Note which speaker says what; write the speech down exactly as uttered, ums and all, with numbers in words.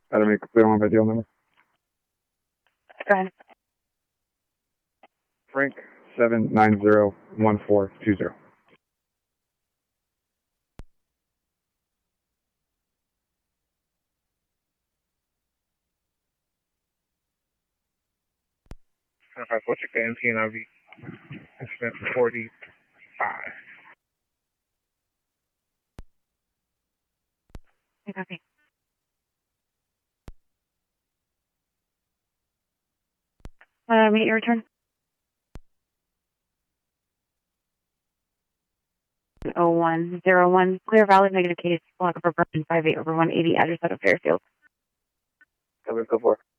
Speaker 1: How to make clear on my deal number?
Speaker 2: Go ahead.
Speaker 1: Frank seven nine zero one four two zero.
Speaker 3: If I put your N P and I V, I spent forty-five.
Speaker 2: Copy. Uh, meet your return. Oh one zero one. Clear valid negative case. Block over Burton five eight over one eighty. Address out of Fairfield.
Speaker 3: Cover, go for it.